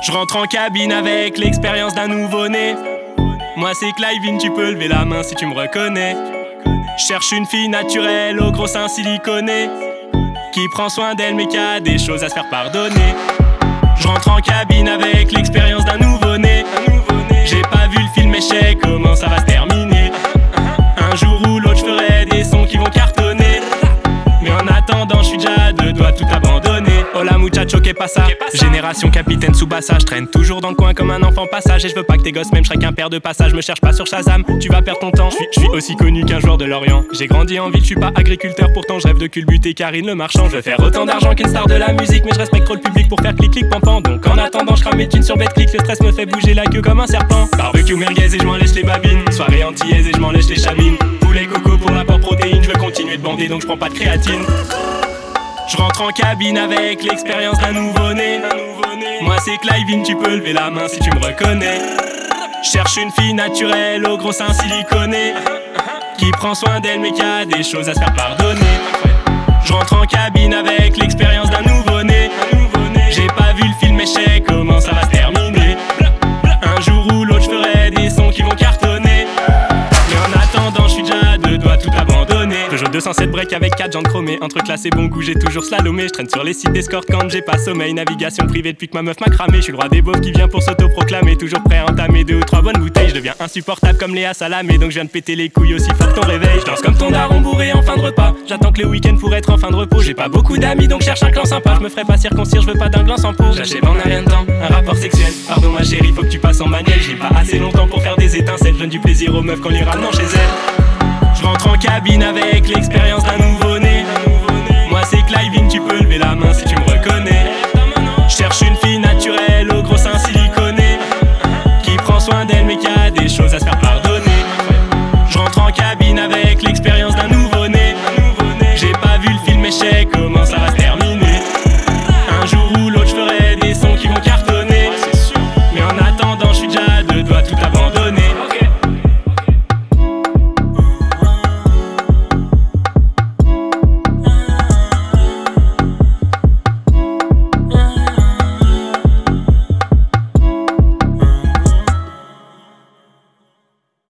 Je rentre en cabine avec l'expérience d'un nouveau-né. Moi c'est Clive, tu peux lever la main si tu me reconnais. Je cherche une fille naturelle au gros sein siliconé, qui prend soin d'elle mais qui a des choses à se faire pardonner. Je rentre en cabine avec l'expérience d'un nouveau-né. J'ai pas vu le film échec, comment ça va se terminer. Un jour ou l'autre je ferai des sons qui vont cartonner, mais en attendant je suis déjà à deux doigts tout abandonner. Hola muchacho, que pasa? Génération capitaine Tsubasa. Je traîne toujours dans le coin comme un enfant passage. Et je veux pas que tes gosses même, je serais qu'un père de passage. Me cherche pas sur Shazam, tu vas perdre ton temps. Je suis aussi connu qu'un joueur de Lorient. J'ai grandi en ville, je suis pas agriculteur. Pourtant je rêve de culbuter Karine le marchand. Je veux faire autant d'argent qu'une star de la musique, mais je respecte trop le public pour faire clic clic pampan. Donc en attendant je crame mes thunes sur Betclic. Le stress me fait bouger la queue comme un serpent. Barbecue merguez et je m'en lèche les babines. Soirée antillaise et je m'en lèche les chavines. Poulet coco pour l'apport protéine. Je veux continuer de bander donc je prends pas de créatine. Je rentre en cabine avec l'expérience d'un nouveau-né. Moi c'est Clive, tu peux lever la main si tu me reconnais. Je cherche une fille naturelle au gros sein siliconé, qui prend soin d'elle mais qui a des choses à se faire pardonner. Je rentre en cabine avec l'expérience d'un nouveau-né. J'ai pas vu le film échec, comment ça va se terminer. Un jour ou l'autre je ferai des sons qui vont cartonner, mais en attendant je suis déjà à deux doigts tout abandonner. Peugeot 207 break avec 4 jantes chromées. Entre classe et bon goût j'ai toujours slalomé. Je traîne sur les sites d'escorte quand j'ai pas sommeil. Navigation privée depuis que ma meuf m'a cramé. Je suis le roi des beaufs qui vient pour s'autoproclamer. Toujours prêt à entamer 2 ou 3 bonnes bouteilles. Je deviens insupportable comme Léa Salamé, donc je viens de péter les couilles aussi fort que ton réveil. Je danse comme ton daron bourré en fin de repas. J'attends que le week-end pour être en fin de repos. J'ai pas beaucoup d'amis donc cherche un clan sympa. Je me ferai pas circoncire, je veux pas d'un gland sans peau. J'achève en un rien de temps, un rapport sexuel. Pardon ma chérie, faut que tu passes en manuel. J'ai pas assez longtemps pour faire des étincelles. Je donne du plaisir aux meufs quand les ramenant chez elles. Je rentre en cabine avec l'expérience d'un nouveau-né. Moi c'est Clive, tu peux lever la main si tu me reconnais. Je cherche une fille naturelle au gros sein siliconé, qui prend soin d'elle mais qui a des choses à se faire pardonner. Je rentre en cabine avec l'expérience d'un nouveau-né. J'ai pas vu le film échec, comment